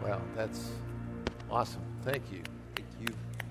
Well, that's awesome. Thank you. Thank you.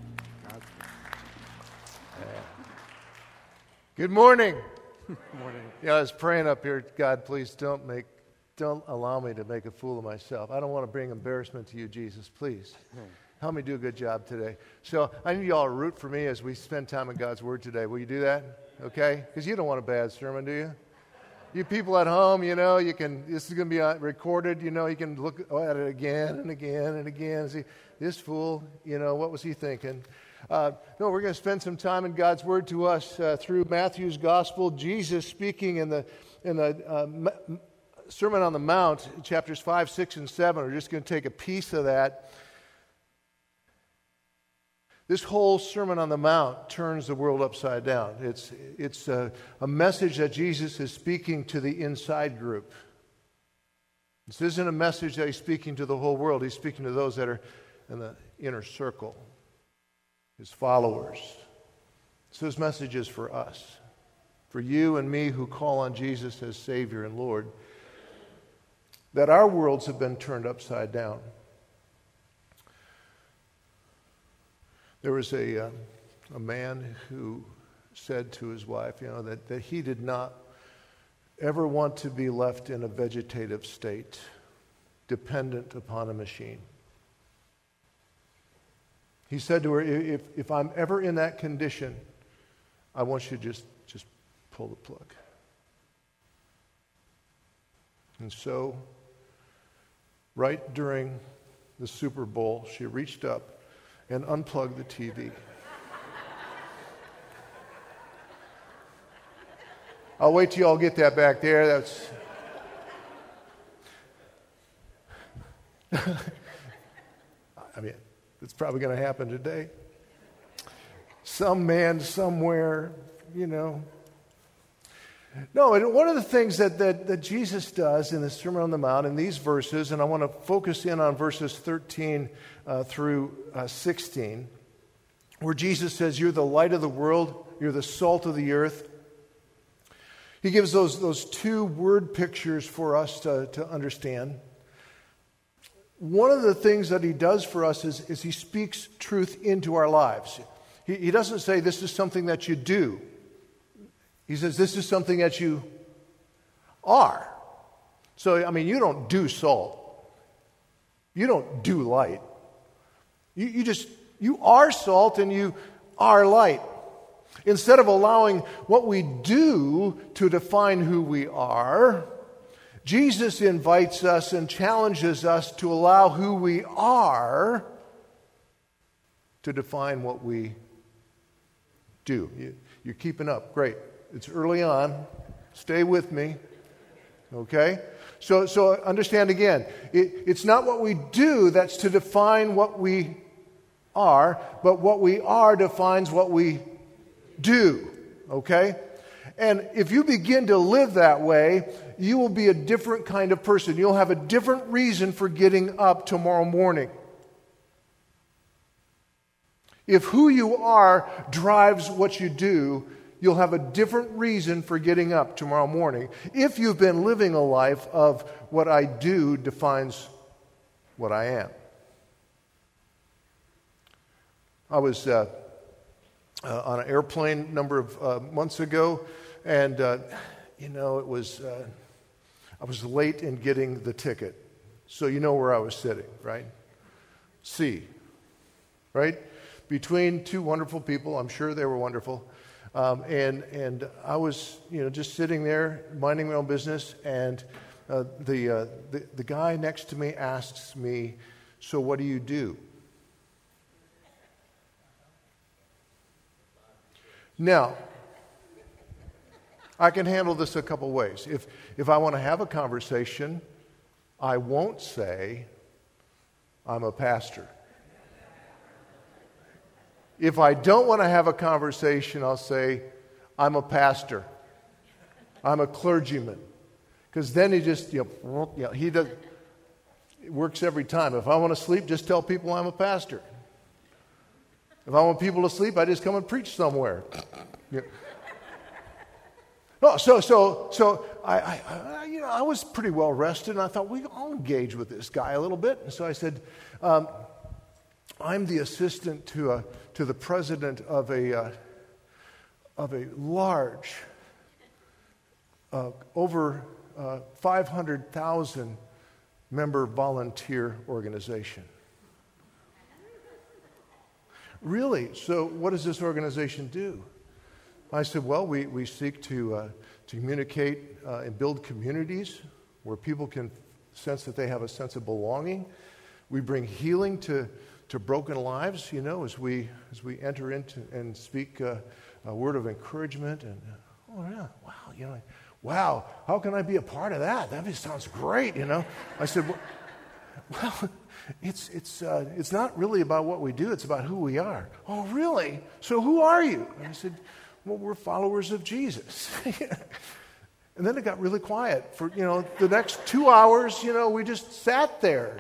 Good morning. Morning. Yeah, I was praying up here, God, please don't allow me to make a fool of myself. I don't want to bring embarrassment to you, Jesus. Please help me do a good job today. So I need you all to root for me as we spend time in God's Word today. Will you do that? Okay? Because you don't want a bad sermon, do you? You people at home, this is going to be recorded, you can look at it again and again and again and see, this fool, what was he thinking? No, we're going to spend some time in God's Word to us through Matthew's Gospel. Jesus speaking in the Sermon on the Mount, chapters 5, 6, and 7. We're just going to take a piece of that. This whole Sermon on the Mount turns the world upside down. It's a message that Jesus is speaking to the inside group. This isn't a message that he's speaking to the whole world. He's speaking to those that are in the inner circle, his followers. So his message is for us, for you and me who call on Jesus as Savior and Lord, that our worlds have been turned upside down. There was a man who said to his wife, that he did not ever want to be left in a vegetative state, dependent upon a machine. He said to her, if I'm ever in that condition, I want you to just pull the plug. And so, right during the Super Bowl, she reached up and unplug the TV. I'll wait till you all get that back there. That's it's probably going to happen today. Some man somewhere, No, one of the things that Jesus does in the Sermon on the Mount in these verses, and I want to focus in on verses 13 through 16, where Jesus says, you're the light of the world, you're the salt of the earth. He gives those two word pictures for us to understand. One of the things that he does for us is he speaks truth into our lives. He doesn't say this is something that you do. He says this is something that you are. So, you don't do salt. You don't do light. You are salt and you are light. Instead of allowing what we do to define who we are, Jesus invites us and challenges us to allow who we are to define what we do. You're keeping up. Great. It's early on. Stay with me. Okay? So understand again. It's not what we do that's to define what we are, but what we are defines what we do. Okay? And if you begin to live that way, you will be a different kind of person. You'll have a different reason for getting up tomorrow morning. If who you are drives what you do, you'll have a different reason for getting up tomorrow morning. If you've been living a life of what I do defines what I am. I was on an airplane a number of months ago, and it was I was late in getting the ticket, so you know where I was sitting, right? C, right? Between two wonderful people. I'm sure they were wonderful. And I was, just sitting there minding my own business, and the guy next to me asks me, "So what do you do?" Now, I can handle this a couple ways. If I want to have a conversation, I won't say, "I'm a pastor." If I don't want to have a conversation, I'll say, "I'm a pastor. I'm a clergyman." Because then he just, he does. It works every time. If I want to sleep, just tell people I'm a pastor. If I want people to sleep, I just come and preach somewhere. No, so I was pretty well rested, and I thought, I'll engage with this guy a little bit. And so I said, I'm the assistant to the president of a large, over 500,000 member volunteer organization. Really? So what does this organization do? I said, well, we seek to communicate and build communities where people can sense that they have a sense of belonging. We bring healing to broken lives, as we enter into and speak a word of encouragement. And wow, how can I be a part of that? That just sounds great, I said, well, it's not really about what we do, it's about who we are. Oh, really? So who are you? And I said, well, we're followers of Jesus. And then it got really quiet. For, the next 2 hours, we just sat there.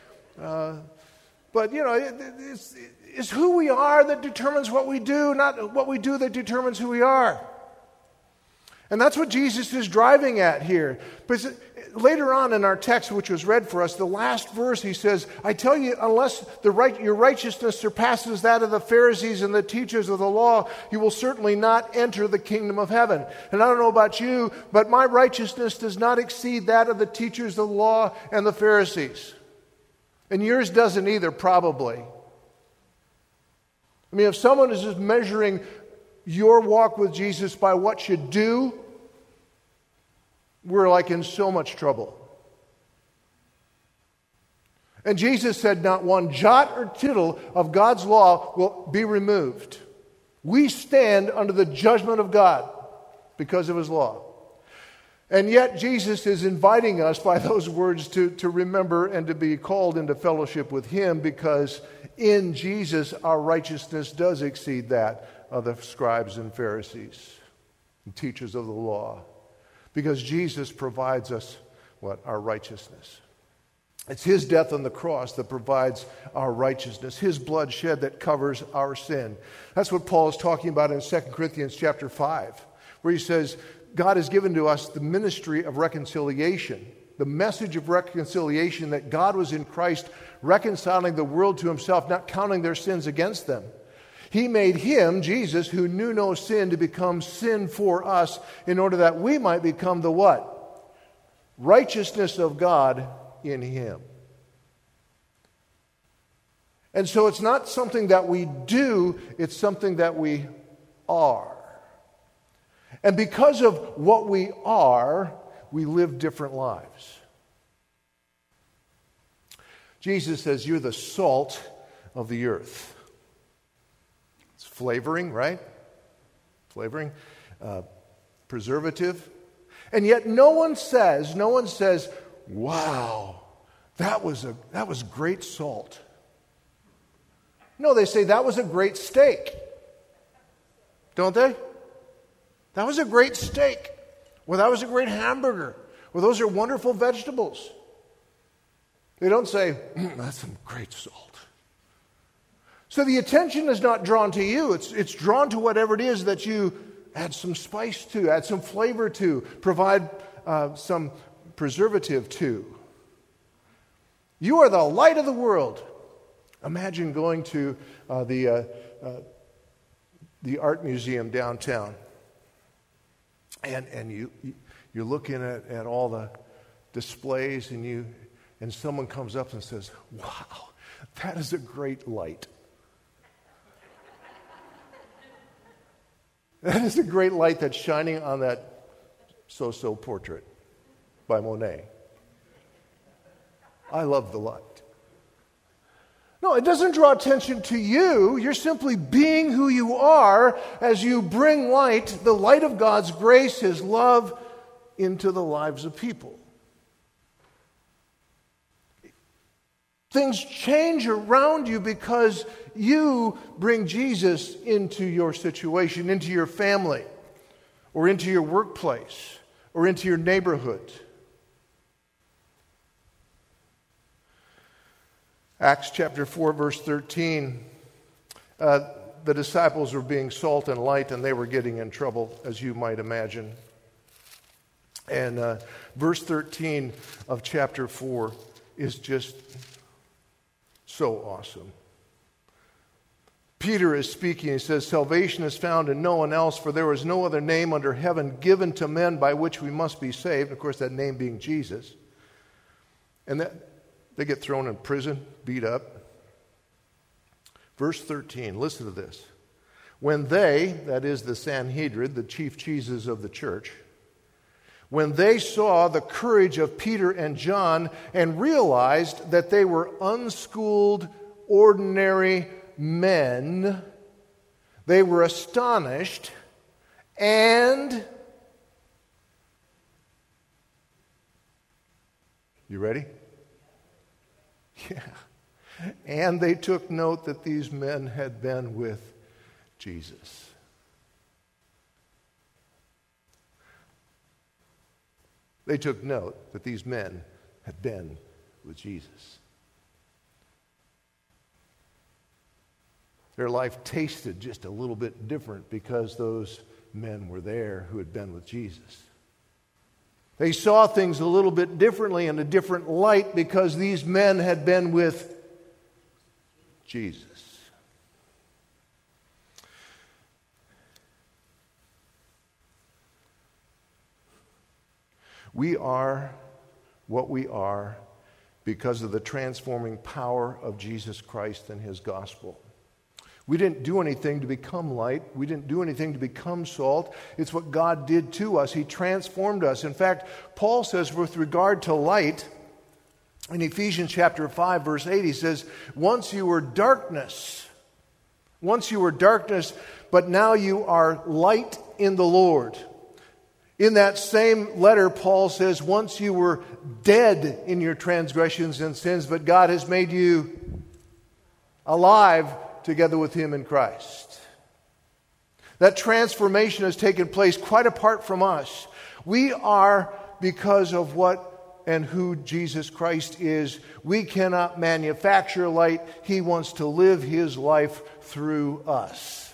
But, it's who we are that determines what we do, not what we do that determines who we are. And that's what Jesus is driving at here. But later on in our text, which was read for us, the last verse, he says, I tell you, unless your righteousness surpasses that of the Pharisees and the teachers of the law, you will certainly not enter the kingdom of heaven. And I don't know about you, but my righteousness does not exceed that of the teachers of the law and the Pharisees. And yours doesn't either, probably. I mean, if someone is just measuring your walk with Jesus by what you do, we're like in so much trouble. And Jesus said not one jot or tittle of God's law will be removed. We stand under the judgment of God because of his law. And yet Jesus is inviting us by those words to remember and to be called into fellowship with him, because in Jesus our righteousness does exceed that of the scribes and Pharisees and teachers of the law, because Jesus provides us our righteousness. It's his death on the cross that provides our righteousness, his blood shed that covers our sin. That's what Paul is talking about in 2 Corinthians chapter 5, where he says God has given to us the ministry of reconciliation, the message of reconciliation, that God was in Christ reconciling the world to himself, not counting their sins against them. He made him, Jesus, who knew no sin, to become sin for us, in order that we might become the what? Righteousness of God in him. And so it's not something that we do, it's something that we are. And because of what we are, we live different lives. Jesus says, you're the salt of the earth. It's flavoring, right? Flavoring, preservative. And yet no one says, wow, that was great salt. No, they say that was a great steak. Don't they? That was a great steak. Or that was a great hamburger. Or those are wonderful vegetables. They don't say, that's some great salt. So the attention is not drawn to you. It's drawn to whatever it is that you add some spice to, add some flavor to, provide some preservative to. You are the light of the world. Imagine going to the art museum downtown, and you're looking at all the displays, and someone comes up and says, "Wow, that is a great light." That is a great light that's shining on that so-so portrait by Monet. I love the light. No, it doesn't draw attention to you. You're simply being who you are as you bring light, the light of God's grace, his love, into the lives of people. Things change around you because you bring Jesus into your situation, into your family, or into your workplace, or into your neighborhood. Acts chapter 4, verse 13. The disciples were being salt and light, and they were getting in trouble, as you might imagine. And verse 13 of chapter 4 is just so awesome. Peter is speaking. He says, "Salvation is found in no one else, for there is no other name under heaven given to men by which we must be saved." Of course, that name being Jesus. And they get thrown in prison, beat up. Verse 13, listen to this. "When they," that is the Sanhedrin, the chief cheeses of the church, "when they saw the courage of Peter and John and realized that they were unschooled, ordinary men, they were astonished and..." You ready? Yeah. "And they took note that these men had been with Jesus." They took note that these men had been with Jesus. Their life tasted just a little bit different because those men were there who had been with Jesus. They saw things a little bit differently in a different light because these men had been with Jesus. We are what we are because of the transforming power of Jesus Christ and His gospel. We didn't do anything to become light. We didn't do anything to become salt. It's what God did to us. He transformed us. In fact, Paul says with regard to light, in Ephesians chapter 5, verse 8, he says, once you were darkness, but now you are light in the Lord. In that same letter, Paul says, once you were dead in your transgressions and sins, but God has made you alive together with Him in Christ. That transformation has taken place quite apart from us. We are, because of what and who Jesus Christ is, we cannot manufacture light. He wants to live His life through us.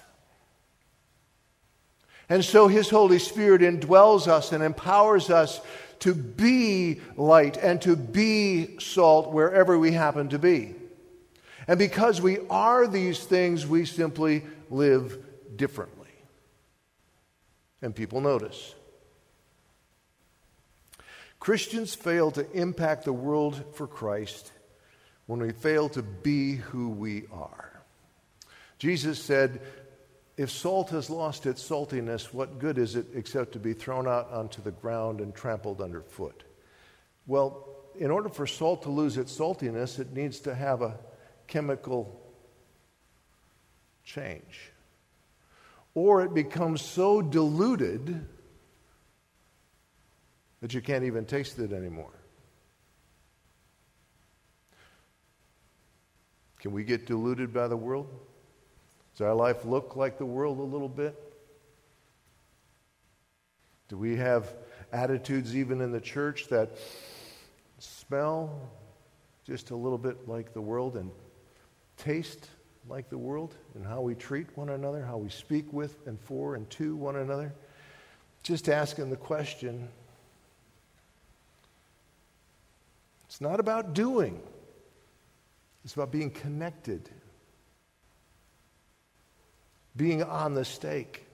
And so His Holy Spirit indwells us and empowers us to be light and to be salt wherever we happen to be. And because we are these things, we simply live differently. And people notice. Christians fail to impact the world for Christ when we fail to be who we are. Jesus said, if salt has lost its saltiness, what good is it except to be thrown out onto the ground and trampled underfoot? Well, in order for salt to lose its saltiness, it needs to have a chemical change. Or it becomes so diluted that you can't even taste it anymore. Can we get diluted by the world? Does our life look like the world a little bit? Do we have attitudes even in the church that smell just a little bit like the world and taste like the world in how we treat one another, how we speak with and for and to one another? Just asking the question. It's not about doing. It's about being connected. Being on the stake.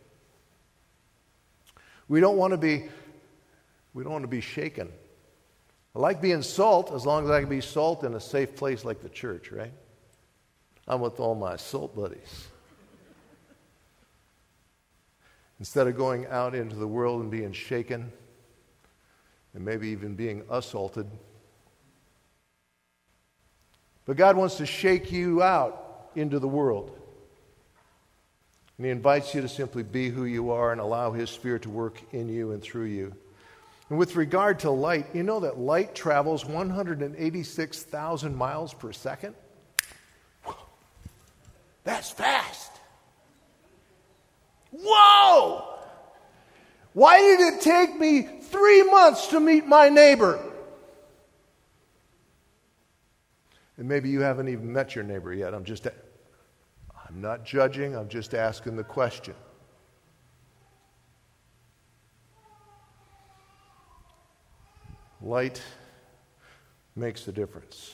We don't want to be shaken. I like being salt as long as I can be salt in a safe place like the church, right? I'm with all my salt buddies. Instead of going out into the world and being shaken and maybe even being assaulted. But God wants to shake you out into the world. And He invites you to simply be who you are and allow His Spirit to work in you and through you. And with regard to light, you know that light travels 186,000 miles per second? That's fast. Whoa! Why did it take me 3 months to meet my neighbor? And maybe you haven't even met your neighbor yet. I'm not judging, I'm just asking the question. Light makes a difference.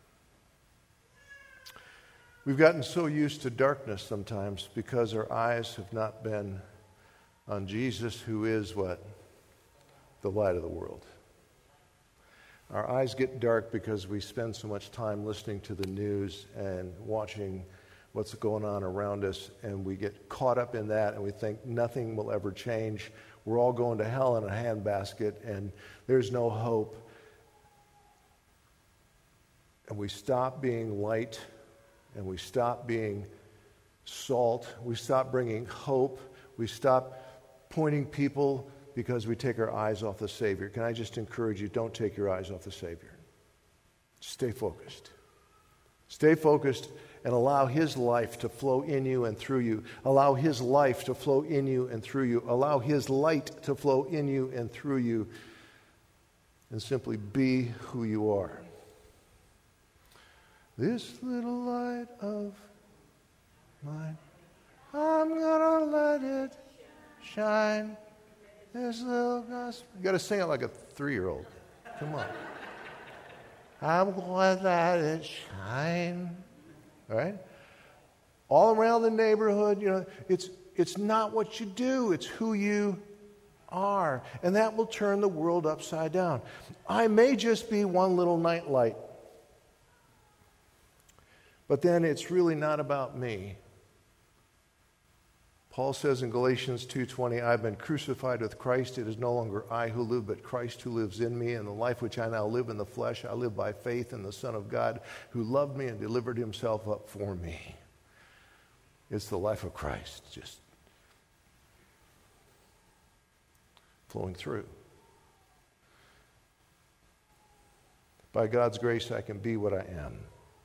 We've gotten so used to darkness sometimes because our eyes have not been on Jesus, who is what? The light of the world. Our eyes get dark because we spend so much time listening to the news and watching what's going on around us, and we get caught up in that, and we think nothing will ever change. We're all going to hell in a handbasket, and there's no hope. And we stop being light, and we stop being salt. We stop bringing hope. We stop pointing people because we take our eyes off the Savior. Can I just encourage you, don't take your eyes off the Savior. Stay focused. Stay focused and allow His life to flow in you and through you. Allow His life to flow in you and through you. Allow His light to flow in you and through you. And simply be who you are. This little light of mine, I'm gonna let it shine. This little gospel. You got to sing it like a 3-year-old. Come on. I'm going to let it shine. All right? All around the neighborhood, it's not what you do, it's who you are. And that will turn the world upside down. I may just be one little night light. But then it's really not about me. Paul says in Galatians 2:20, I've been crucified with Christ. It is no longer I who live, but Christ who lives in me. And the life which I now live in the flesh, I live by faith in the Son of God who loved me and delivered himself up for me. It's the life of Christ just flowing through. By God's grace, I can be what I am.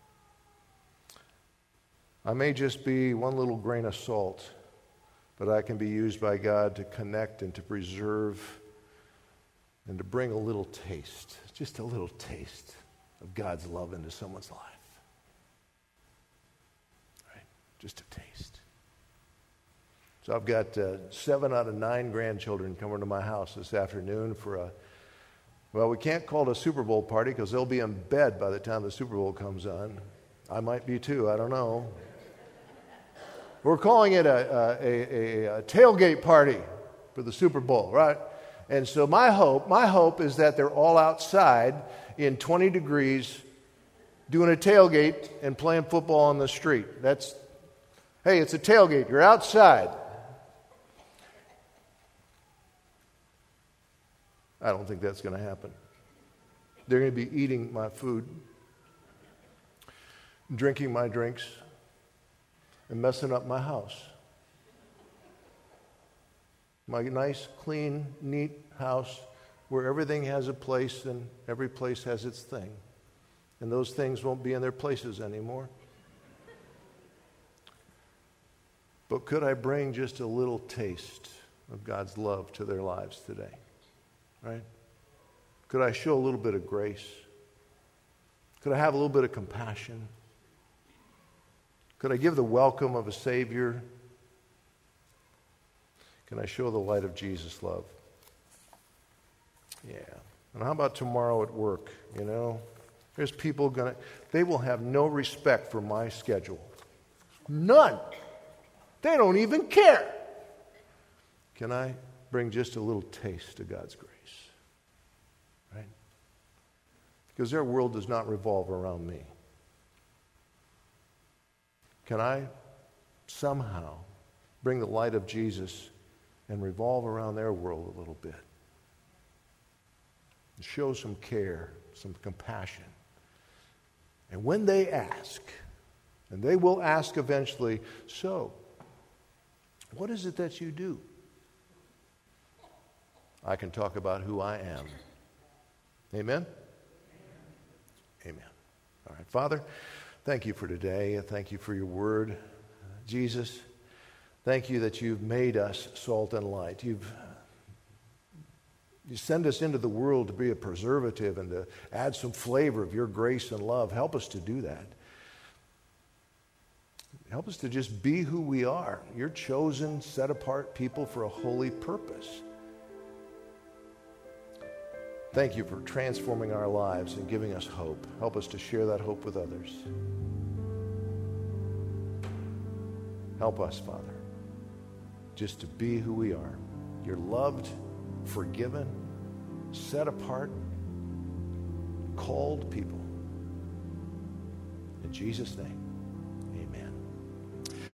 I may just be one little grain of salt, but I can be used by God to connect and to preserve and to bring a little taste, just a little taste of God's love into someone's life. Right? Just a taste. So I've got 7 out of 9 grandchildren coming to my house this afternoon for we can't call it a Super Bowl party because they'll be in bed by the time the Super Bowl comes on. I might be too, I don't know. We're calling it a tailgate party for the Super Bowl, right? And so my hope is that they're all outside in 20 degrees doing a tailgate and playing football on the street. Hey, it's a tailgate. You're outside. I don't think that's going to happen. They're going to be eating my food, drinking my drinks, and messing up my house. My nice, clean, neat house where everything has a place and every place has its thing. And those things won't be in their places anymore. But could I bring just a little taste of God's love to their lives today? Right? Could I show a little bit of grace? Could I have a little bit of compassion? Could I give the welcome of a Savior? Can I show the light of Jesus' love? Yeah. And how about tomorrow at work? There's people they will have no respect for my schedule. None. They don't even care. Can I bring just a little taste of God's grace? Right? Because their world does not revolve around me. Can I somehow bring the light of Jesus and revolve around their world a little bit? And show some care, some compassion. And when they ask, and they will ask eventually, so, what is it that you do? I can talk about who I am. Amen? Amen. All right, Father, thank you for today. Thank you for your word. Jesus, thank you that you've made us salt and light. You send us into the world to be a preservative and to add some flavor of your grace and love. Help us to do that. Help us to just be who we are. Your chosen, set apart people for a holy purpose. Thank you for transforming our lives and giving us hope. Help us to share that hope with others. Help us, Father, just to be who we are. You're loved, forgiven, set apart, called people. In Jesus' name.